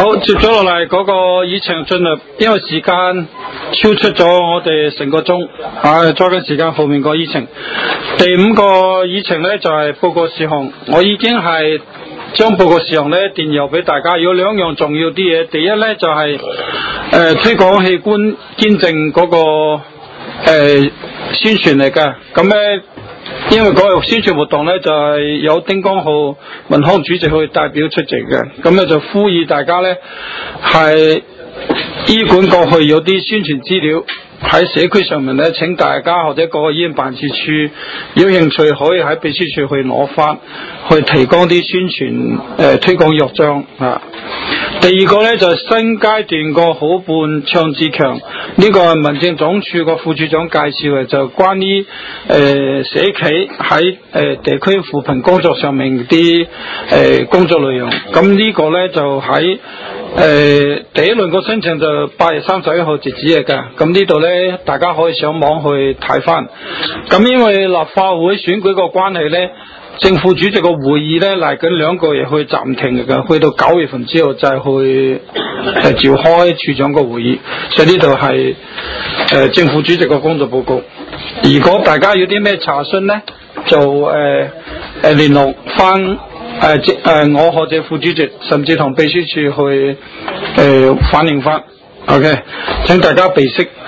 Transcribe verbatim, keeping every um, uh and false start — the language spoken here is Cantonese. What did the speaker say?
好，接咗落嚟嗰個議程進入，因為時間超出咗我哋成個鐘，啊，抓緊時間後面個議程。第五個議程呢，就係、是、報告事項，我已經係將報告事項呢電郵俾大家。有兩樣重要啲嘢，第一呢，就係、是、誒、呃、推廣器官捐贈嗰個誒、呃、宣傳嚟嘅，咁呢。因為嗰個宣傳活動呢，就係、是、有丁光浩文康主席去代表出席嘅，咁咧就呼籲大家呢，係醫管過去有啲宣傳資料喺社區上面呢，請大家或者各個醫院辦事處有興趣可以喺秘書處去攞翻，去提供啲宣傳誒、呃、推廣約章啊。第二個呢，就係、是、新階段個好伴倡自強，呢、這個係民政總署個副處長介紹嘅，就關於誒、呃、社企喺誒、呃、地區扶貧工作上面啲誒、呃、工作內容。咁呢個呢，就喺誒、呃、第一輪個申請就八月三十一號截止嘅㗎。咁呢度呢，大家可以上網去睇翻。咁因為立法會選舉個關係呢，政府主席個會議呢，嚟緊兩個月去暫停嘅，去到九月份之後再去誒召開處長個會議，所以呢度係誒政府主席個工作報告。如果大家有啲咩查詢呢，就誒誒、呃、聯絡翻誒誒我或者副主席，甚至同秘書處去誒、呃、反映翻。OK， 請大家備悉。